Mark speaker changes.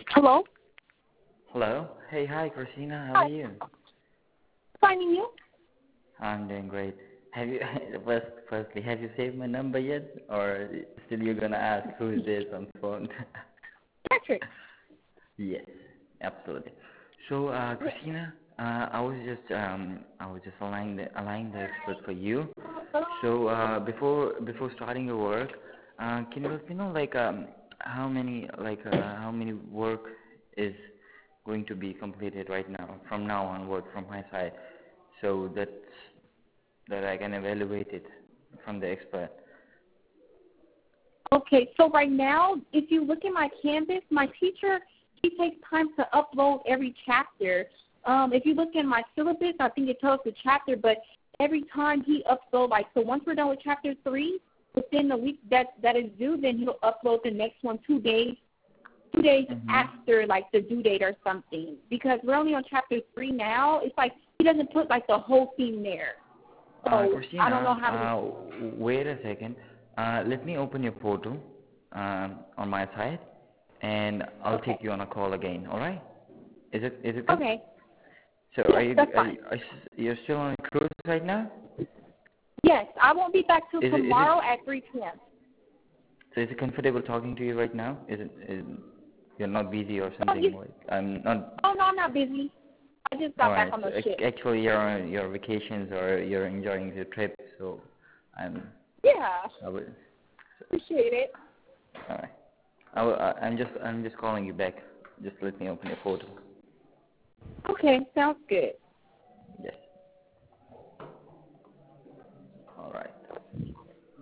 Speaker 1: Hello?
Speaker 2: Hello. Hey, hi, Christina. How are
Speaker 1: Hi.
Speaker 2: you?
Speaker 1: Finding you?
Speaker 2: I'm doing great. Have you firstly, have you saved my number yet, or still you're gonna ask who is this on the phone?
Speaker 1: Patrick.
Speaker 2: Yes, absolutely. So, Christina, I was just aligning the expert for you. So, before starting your work, can you let me know how many work is going to be completed right now from now onward from my side, so that I can evaluate it from the expert.
Speaker 1: Okay, so right now, if you look at my Canvas, my teacher, he takes time to upload every chapter. If you look in my syllabus, I think it tells the chapter, but every time he uploads, so once we're done with chapter 3, within the week that is due, then he'll upload the next one 2 days after, the due date or something. Because we're only on chapter 3 now, it's like he doesn't put, the whole thing there. So
Speaker 2: Christina,
Speaker 1: I don't know how to...
Speaker 2: wait a second. Let me open your portal on my side, and I'll take you on a call again. All right? Is it good?
Speaker 1: Okay.
Speaker 2: So
Speaker 1: Yes, that's fine.
Speaker 2: you're still on a cruise right now?
Speaker 1: Yes, I won't be back till tomorrow at 3 p.m.
Speaker 2: So is it comfortable talking to you right now? You're not busy or something? I'm not.
Speaker 1: Oh, no, I'm not busy. I just got back on the ship.
Speaker 2: Actually, you're on your vacations or you're enjoying your trip, so
Speaker 1: Yeah.
Speaker 2: I will.
Speaker 1: Appreciate it.
Speaker 2: All right. I'm just calling you back. Just let me open your portal.
Speaker 1: Okay, sounds good.
Speaker 2: Yes. All right.